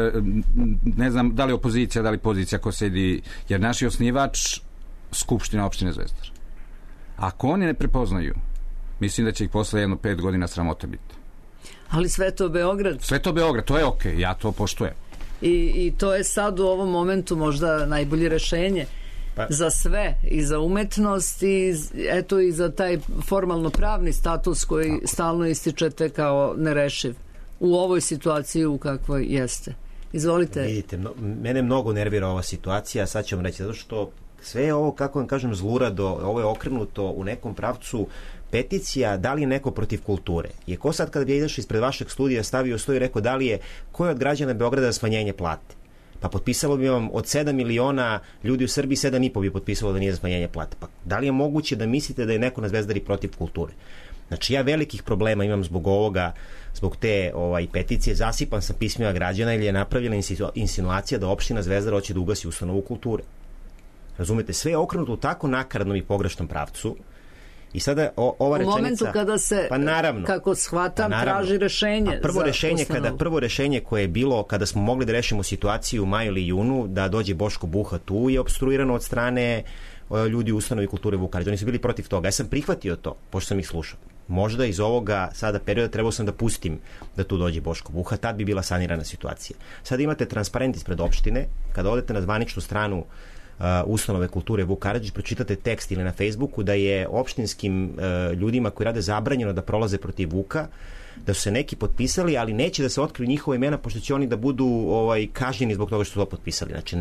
ne znam da li opozicija, da li pozicija ko sedi, jer naš je osnivač Skupština opštine Zvezdara. Ako oni ne prepoznaju, mislim da će ih posle 5 godina sramota biti. Ali sve to Beograd. Sve to Beograd, to je okej, ja to poštujem. I to je sad u ovom momentu možda najbolje rešenje za sve, i za umetnost i eto i za taj formalno pravni status koji stalno ističete kao nerešiv u ovoj situaciji u kakvoj jeste. Izvolite. Vidite, mene mnogo nervira ova situacija, sad ću vam reći, zato što sve je ovo, kako vam kažem, zlurado, ovo je okrenuto u nekom pravcu. Peticija, da li je neko protiv kulture? Je ko sad kada bi izašao ispred vašeg studija, stavio sto i rekao da li je, ko je od građana Beograda za smanjenje plate? Pa potpisalo bi vam od 7 miliona ljudi u Srbiji, 7,5 bi potpisalo da nije za smanjenje plate. Pa da li je moguće da mislite da je neko na Zvezdari protiv kulture? Znači, ja velikih problema imam zbog ovoga, zbog te peticije. Zasipan sam pismima građana ili je napravljena insinuacija da opština Zvezdara hoće da ugasi ustanovu kulture. Razumete, sve je okrenuto u tako nakaradnom i pogrešnom pravcu. I sada ova rečenica... U momentu kada se, kako shvatam, traži rešenje. Prvo rešenje koje je bilo, kada smo mogli da rešimo situaciju u maju ili junu, da dođe Boško Buha tu, je opstruirano od strane ljudi u ustanovi kulture Vuk Karadžić. Oni su bili protiv toga. Ja sam prihvatio to, pošto sam ih slušao. Možda iz ovoga sada perioda trebao sam da pustim da tu dođe Boško Buha, tad bi bila sanirana situacija. Sad imate transparent ispred opštine, kada odete na zvaničnu stranu ustanove kulture Vuk Karadžić, pročitate tekst ili na Facebooku da je opštinskim ljudima koji rade zabranjeno da prolaze protiv Vuka, da su se neki potpisali, ali neće da se otkriju njihova imena, pošto će oni da budu kažnjeni zbog toga što su to potpisali. Znači,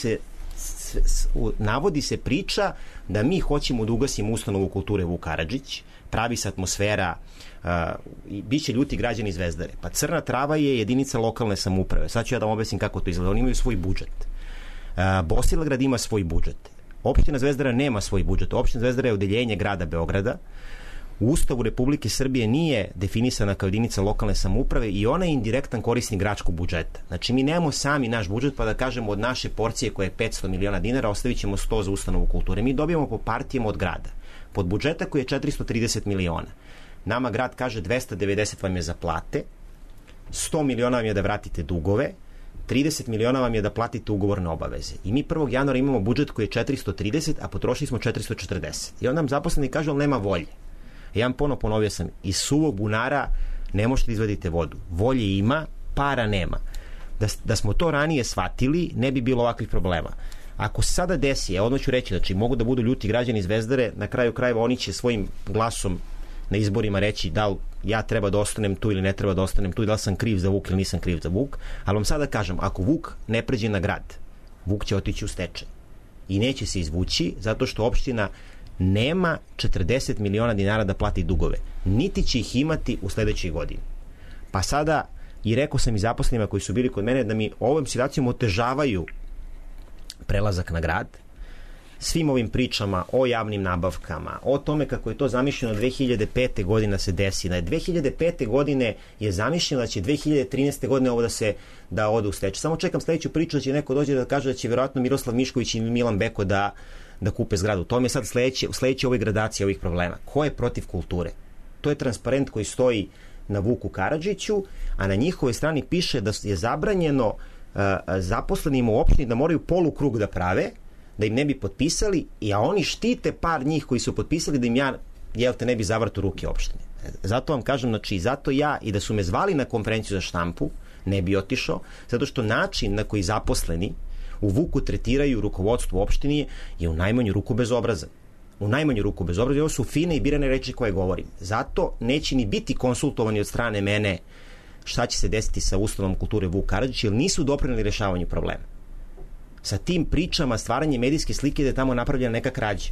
navodi se priča da mi hoćemo da ugasimo ustanovu kulture Vuk Karadžić, pravi se atmosfera, biće ljuti građani Zvezdare. Pa Crna Trava je jedinica lokalne samouprave. Sad ću ja da vam objasnim kako to izgleda. Oni imaju svoj budžet. Bosilegrad ima svoj budžet. Opština Zvezdara nema svoj budžet. Opština Zvezdara je odeljenje grada Beograda. U Ustavu Republike Srbije nije definisana kao jedinica lokalne samouprave i ona je indirektan korisnik gradskog budžeta. Znači, mi nemamo sami naš budžet pa da kažemo od naše porcije koja je 500 miliona dinara ostavit ćemo 100 za ustanovu kulture. Mi dobijamo po partijama od grada. pod budžeta koji je 430 miliona. Nama grad kaže 290 vam je za plate, 100 miliona vam je da vratite dugove, 30 miliona vam je da platite ugovorne obaveze. I mi 1. januara imamo budžet koji je 430, a potrošili smo 440. I onda nam zaposleni kažu, ali nema volje. Ja vam ponovio sam, iz suvog bunara ne možete izvaditi vodu. Volje ima, para nema. Da smo to ranije shvatili, ne bi bilo ovakvih problema. Ako se sada desi, odmah ću reći, znači mogu da budu ljuti građani Zvezdare, na kraju krajeva oni će svojim glasom na izborima reći da li ja treba da ostanem tu ili ne treba da ostanem tu, da li sam kriv za Vuk ili nisam kriv za Vuk, ali vam sada kažem, ako Vuk ne pređe na grad, Vuk će otići u stečaj i neće se izvući zato što opština nema 40 miliona dinara da plati dugove, niti će ih imati u sledećoj godini. Pa sada, i rekao sam i zaposlenima koji su bili kod mene da mi ovom situacijom otežavaju prelazak na grad, svim ovim pričama o javnim nabavkama, o tome kako je to zamišljeno 2005. godine se desi. Na 2005. godine je zamišljeno da će 2013. godine ovo da ode u stečaj. Samo čekam sledeću priču da će neko dođe da kaže da će vjerojatno Miroslav Mišković i Milan Beko da kupe zgradu. To mi je sad sledeće ovoj gradaciji ovih problema. Ko je protiv kulture? To je transparent koji stoji na Vuku Karadžiću, a na njihovoj strani piše da je zabranjeno zaposlenima u opštini da moraju polukrug da prave, da im ne bi potpisali, a oni štite par njih koji su potpisali da im ne bi zavrtu ruke opštine. Zato vam kažem, znači, zato ja i da su me zvali na konferenciju za štampu, ne bi otišao, zato što način na koji zaposleni u Vuku tretiraju rukovodstvo opštine je u najmanju ruku bezobrazan. U najmanju ruku bezobrazan. Ovo su fine i birane reči koje govorim. Zato neće ni biti konsultovani od strane mene šta će se desiti sa ustanovom kulture Vuk Karadžić, jer nisu doprineli rešavanju problema. Sa tim pričama, stvaranje medijske slike da je tamo napravljena neka krađa.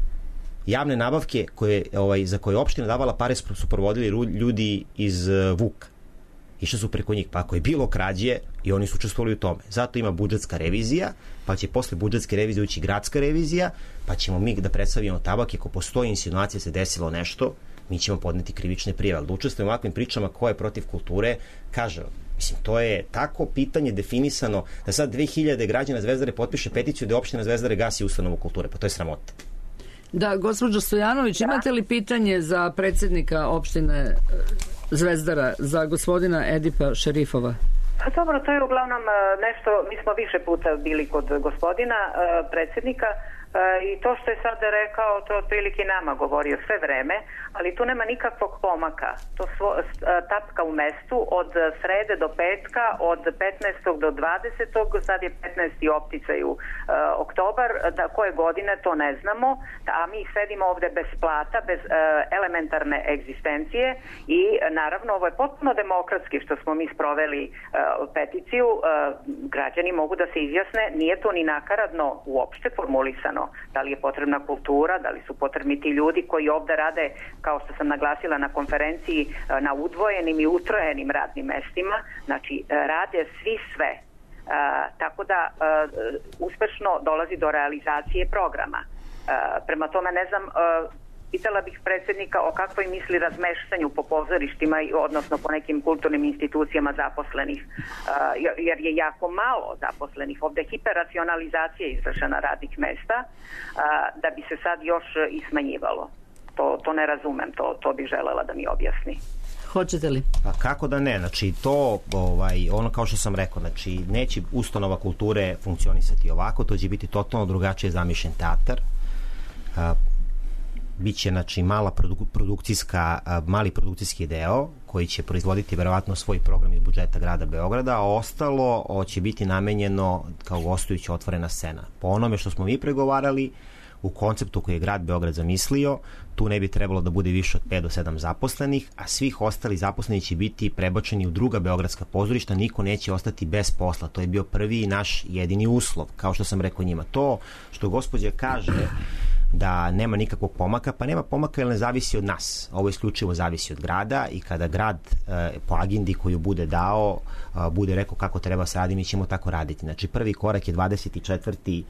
Javne nabavke za koje je opština davala pare su provodili ljudi iz Vuka. Išli su preko njih. Pa ako je bilo krađe, i oni su učestvovali u tome. Zato ima budžetska revizija, pa će posle budžetske revizije ući gradska revizija, pa ćemo mi da predstavimo tabak. Ako postoji insinuacija se desilo nešto, mi ćemo podneti krivične prijave. Ali da učestvujemo u ovakvim pričama ko je protiv kulture, kažem, mislim, to je tako pitanje definisano da sad 2000 građana Zvezdare potpiše peticiju da opština Zvezdare gasi ustanovu kulture. Pa to je sramota. Da, gospođo Stojanović, imate li pitanje za predsjednika opštine Zvezdara, za gospodina Edipa Šerifova? Pa dobro, to je uglavnom nešto, mi smo više puta bili kod gospodina predsjednika i to što je sad rekao, to otprilike nama govorio sve vreme, ali tu nema nikakvog pomaka. To tapka u mestu od srede do petka, od 15. do 20. sad je 15. opticaju oktobar, da koje godine to ne znamo, a mi sedimo ovde bez plata, bez elementarne egzistencije i naravno ovo je potpuno demokratski što smo mi sproveli peticiju, građani mogu da se izjasne, nije to ni nakaradno uopšte formulisano. Da li je potrebna kultura, da li su potrebni ti ljudi koji ovde rade, kao što sam naglasila na konferenciji, na udvojenim i utrojenim radnim mestima, znači rade svi sve. Tako da uspešno dolazi do realizacije programa. Prema tome ne znam, pitala bih predsjednika o kakvoj misli razmeštanju po pozorištima, odnosno po nekim kulturnim institucijama zaposlenih, jer je jako malo zaposlenih. Ovde je hiperracionalizacija izvršena radnih mesta, da bi se sad još i smanjivalo. To ne razumem, to bih želela da mi objasni. Hoćete li? Pa kako da ne, znači to, ono kao što sam rekao, znači neće ustanova kulture funkcionisati ovako, to će biti totalno drugačije zamišljen teatar, biće znači mali produkcijski deo koji će proizvoditi verovatno svoj program iz budžeta grada Beograda, a ostalo će biti namenjeno kao gostujuća otvorena scena. Po onome što smo mi pregovarali, u konceptu koji je grad Beograd zamislio, tu ne bi trebalo da bude više od 5 do 7 zaposlenih, a svih ostali zaposleni će biti prebačeni u druga beogradska pozorišta, niko neće ostati bez posla. To je bio prvi i naš jedini uslov, kao što sam rekao njima. To što gospođa kaže da nema nikakvog pomaka, pa nema pomaka jer ne zavisi od nas. Ovo isključivo zavisi od grada i kada grad po agendi koju bude dao, bude rekao kako treba se radi, mi ćemo tako raditi. Znači prvi korak je 24.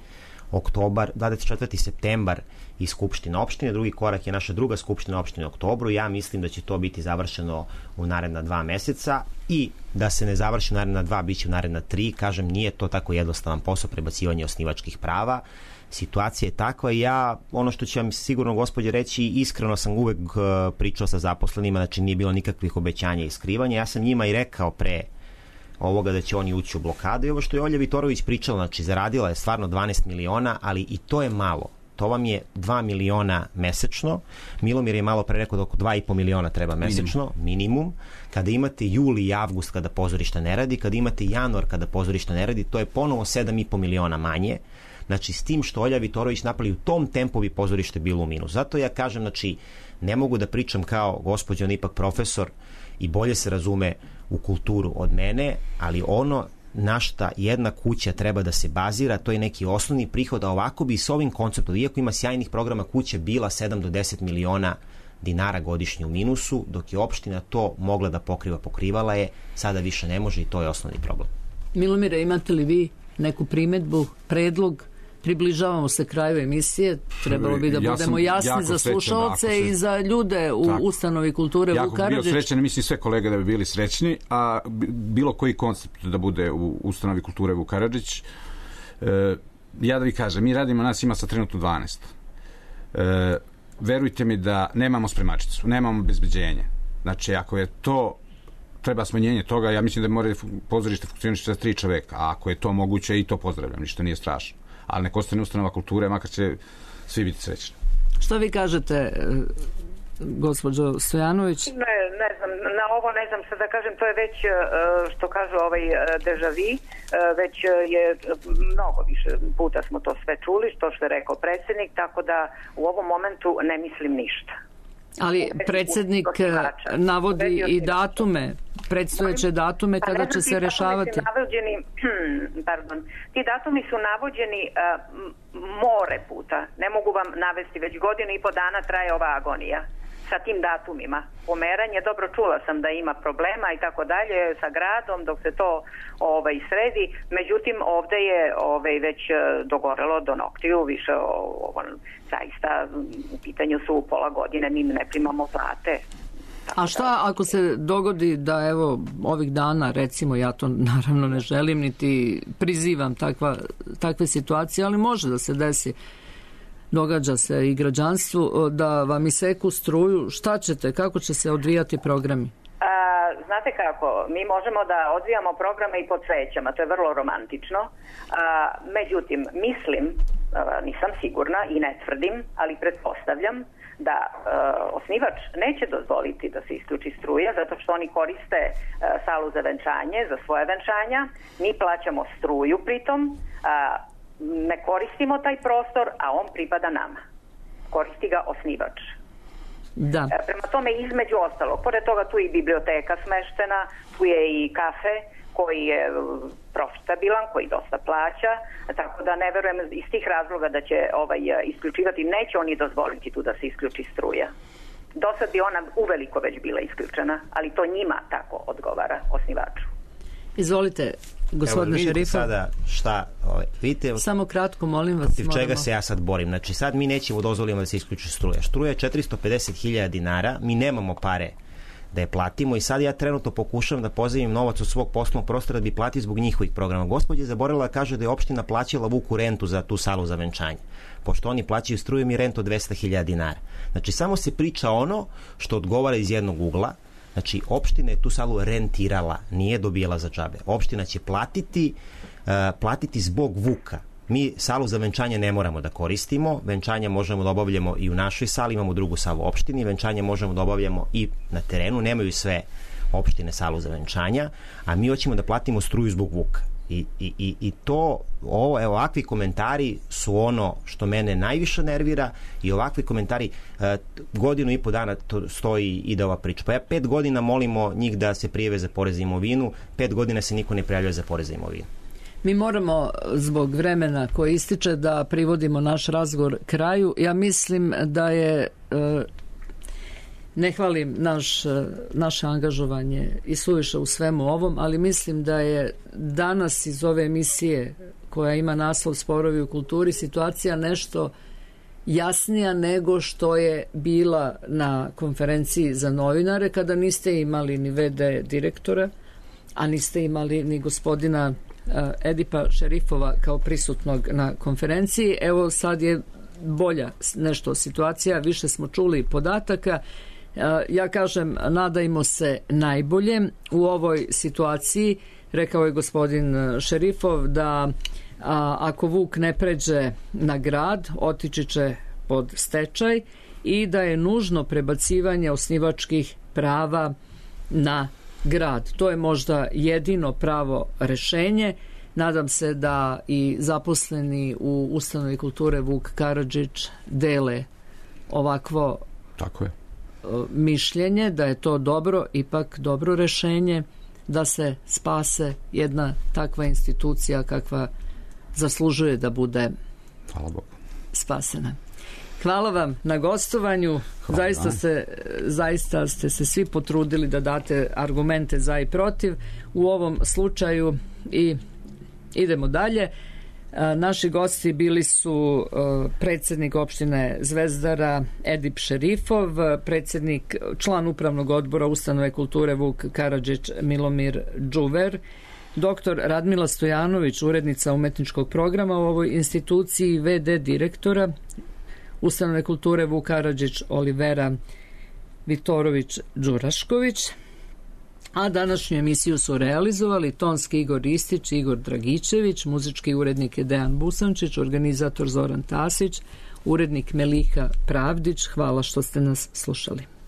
oktobar, 24. septembar i Skupština opštine, drugi korak je naša druga Skupština opštine u oktobru. Ja mislim da će to biti završeno u naredna 2 meseca i da se ne završi u naredna 2, bit će u naredna 3. Kažem, nije to tako jednostavan posao prebacivanja osnivačkih prava. Situacija je takva i ja, ono što će vam sigurno gospođe reći, iskreno sam uvek pričao sa zaposlenima, znači nije bilo nikakvih obećanja i skrivanja. Ja sam njima i rekao pre ovoga da će oni ući u blokadu i ovo što je Olja Vitorović pričala, znači zaradila je stvarno 12 miliona, ali i to je malo. To vam je 2 miliona mesečno. Milomir je malo pre rekao da oko 2,5 miliona treba mesečno, minimum. Kada imate juli i avgust kada pozorište ne radi, kada imate januar kada pozorište ne radi, to je ponovo 7,5 miliona manje. Znači, s tim što Olja Vitorović napravi u tom tempu bi pozorište bilo u minus. Zato ja kažem, znači, ne mogu da pričam kao gospođa, on ipak profesor i bolje se razume u kulturu od mene, ali ono na šta jedna kuća treba da se bazira, to je neki osnovni prihod, a ovako bi s ovim konceptom, iako ima sjajnih programa, kuća bila 7 do 10 miliona dinara godišnje u minusu, dok je opština to mogla da pokrivala je, sada više ne može i to je osnovni problem. Milomire, imate li vi neku primetbu, predlog? Približavamo se kraju emisije, trebalo bi da budemo jasni za slušaoce i za ljude u ustanovi kulture Vuk Karadžić. Jako bi bio srećan, mislim sve kolege da bi bili srećni, a bilo koji koncept da bude u ustanovi kulture Vuk Karadžić. Ja da vi kažem, mi radimo, nas ima sa trenutno 12. Verujte mi da nemamo spremačicu, nemamo obezbeđenje. Znači, ako je to treba smanjenje toga, ja mislim da mora pozorište funkcioniše sa 3 čoveka, a ako je to moguće i to pozdravljam, ništa nije strašno. Ali nek ostane ustanova kulture, makar će svi biti srećni. Što vi kažete, gospođo Stojanović? Ne znam, na ovo ne znam šta da kažem, to je već, što kažu deja vu, već je mnogo više puta smo to sve čuli, što je rekao predsjednik, tako da u ovom momentu ne mislim ništa. Ali predsjednik navodi i datume, predstojeće datume kada će se rešavati. Ti datumi su navođeni more puta. Ne mogu vam navesti, već 1,5 godina traje ova agonija sa tim datumima. Pomeranje, dobro, čula sam da ima problema i tako dalje sa gradom dok se to sredi. Međutim, ovde je već dogorelo do noktiju, više zaista u pitanju su pola godine, mi ne primamo plate. A šta ako se dogodi da evo ovih dana, recimo, ja to naravno ne želim niti prizivam takve situacije, ali može da se desi, događa se i građanstvu, da vam iseku struju, šta ćete, kako će se odvijati programi? Znate kako, mi možemo da odvijamo programe i pod svećama, to je vrlo romantično, međutim, mislim, nisam sigurna i ne tvrdim, ali pretpostavljam da osnivač neće dozvoliti da se isključi struja zato što oni koriste salu za venčanje, za svoje venčanja, mi plaćamo struju pritom, ne koristimo taj prostor, a on pripada nama. Koristi ga osnivač. Da. Prema tome, između ostalog, pored toga tu i biblioteka smeštena, tu je i kafe koji je profitabilan, koji dosta plaća, tako da ne verujem iz tih razloga da će isključivati, neće oni dozvoliti tu da se isključi struja. Do sad bi ona uveliko već bila isključena, ali to njima tako odgovara, osnivaču. Izvolite, gospodine Šerifa. Sada šta, vidite, samo kratko, molim vas. Protiv čega se ja sad borim? Znači, sad mi nećemo dozvoliti da se isključi struja. Struja je 450.000 dinara, mi nemamo pare da je platimo i sad ja trenutno pokušavam da pozajmim novac od svog poslovnog prostora da bi platio zbog njihovih programa. Gospođa je zaboravila da kaže da je opština plaćala Vuku rentu za tu salu za venčanje. Pošto oni plaćaju struju mi rentu od 200.000 dinara. Znači, samo se priča ono što odgovara iz jednog ugla. Znači, opština je tu salu rentirala, nije dobijala za džabe. Opština će platiti zbog Vuka. Mi salu za venčanje ne moramo da koristimo, venčanje možemo da obavljamo i u našoj sali, imamo drugu salu opštini, venčanje možemo da obavljamo i na terenu, nemaju sve opštine salu za venčanja, a mi hoćemo da platimo struju zbog Vuka. I to, ovakvi komentari su ono što mene najviše nervira i ovakvi komentari, 1,5 godina to stoji ide ova priča. Pa ja 5 godina molimo njih da se prijave za porez i imovinu, 5 godina se niko ne prijavljuje za porez i imovinu. Mi moramo zbog vremena koje ističe da privodimo naš razgovor kraju. Ja mislim da je, ne hvalim naše angažovanje i suviše u svemu ovom, ali mislim da je danas iz ove emisije koja ima naslov Sporovi u kulturi, situacija nešto jasnija nego što je bila na konferenciji za novinare, kada niste imali ni VD direktora, a niste imali ni gospodina Edipa Šerifova kao prisutnog na konferenciji. Evo sad je bolja nešto situacija, više smo čuli podataka. Ja kažem, nadajmo se najbolje u ovoj situaciji. Rekao je gospodin Šerifov da ako Vuk ne pređe na grad, otići će pod stečaj i da je nužno prebacivanje osnivačkih prava na grad. To je možda jedino pravo rešenje. Nadam se da i zaposleni u ustanovi kulture Vuk Karadžić dele ovakvo mišljenje, da je to dobro, ipak dobro rešenje, da se spase jedna takva institucija kakva zaslužuje da bude spasena. Hvala vam na gostovanju. Zaista ste se svi potrudili da date argumente za i protiv u ovom slučaju i idemo dalje. Naši gosti bili su predsjednik opštine Zvezdara Edip Šerifov, član upravnog odbora ustanove kulture Vuk Karadžić Milomir Džuver, dr. Radmila Stojanović, urednica umetničkog programa u ovoj instituciji, VD direktora ustanove kulture Vuk Karadžić Olivera Vitorović Đurašković. A današnju emisiju su realizovali tonski Igor Ristić, Igor Dragičević, muzički urednik je Dejan Busančić, organizator Zoran Tasić, urednik Meliha Pravdić. Hvala što ste nas slušali.